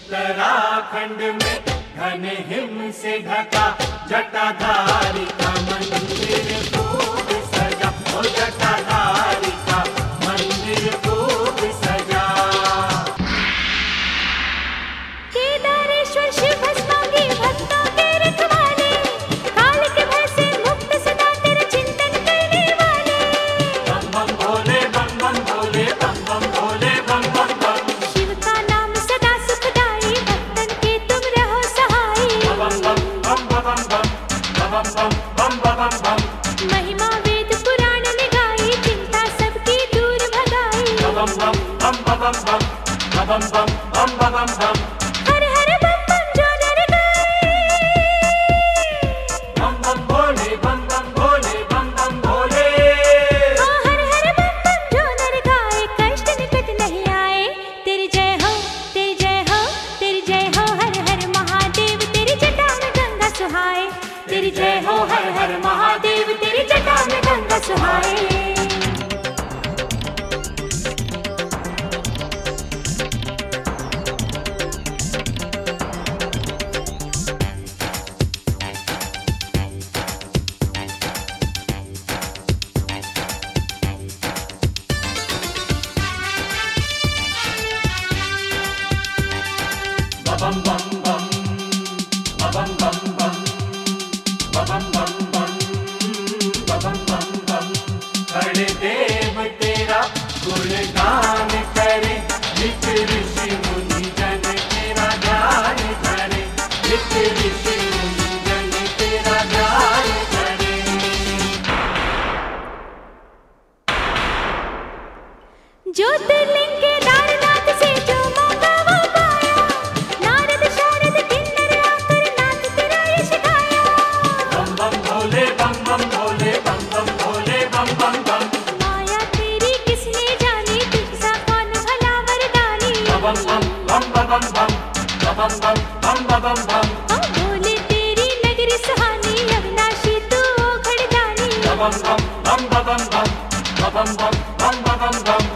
उत्तराखंड में घने हिम से ढका जटाधारी का मंदिर खूब सजा। ओ जटाधारी का मंदिर खूब सजा। केदारेश्वर शिव भस्मांगी भक्तों के रखवाले, काल के भय से मुक्त सदा तेरा चिंतन करने वाले। बम बम भोले बम बम भोले बम बम भोले बम बम बम। शिव का नाम सदा सुखदाई, भक्तन के तुम रहो सहाय। बम बम बम बम बम बम बम बम बम बम। महिमा वेद पुराण ने गाई, चिंता सबकी दूर भगाई। बम बम बम बम बम बम बम बम बम। हर हर बम बम जो नर गाए। बम बम भोले बम बम भोले बम बम भोले। हाँ, हर हर बम बम जो नर गाए, कष्ट निकट नहीं आए। तेरी जय हो तेरी जय हो तेरी जय हो, हर हर महादेव तेरी जटा में गंगा सुहाए। तेरी जय हो हर हर महादेव तेरी जटा में गंगा सुहाए। बम बम बम बम बम बम बम बम बम बम बम बम। खड़े देव तेरा गुणगान करे, नित ऋषि मुनि जन तेरा ध्यान धरे। नित ऋषि मुनि जन तेरा ध्यान धरे। ज्योतिर्लिंग केदारनाथ से जो मांगा वो पाया, नारद शारद किन्नर आकर नाथ तेरा यश गाया। बम बम भोले बम बम भोले बम बम भोले बम बम बम। माया तेरी किसने जानी, तुझसा कौन भला वरदानी। बम बम बम बम बम बम बम बम बम। ओ भोले तेरी नगरी सुहानी, अविनाशी तू ओ घड़दानी। बम बम बम बम बम बम बम बम बम बम।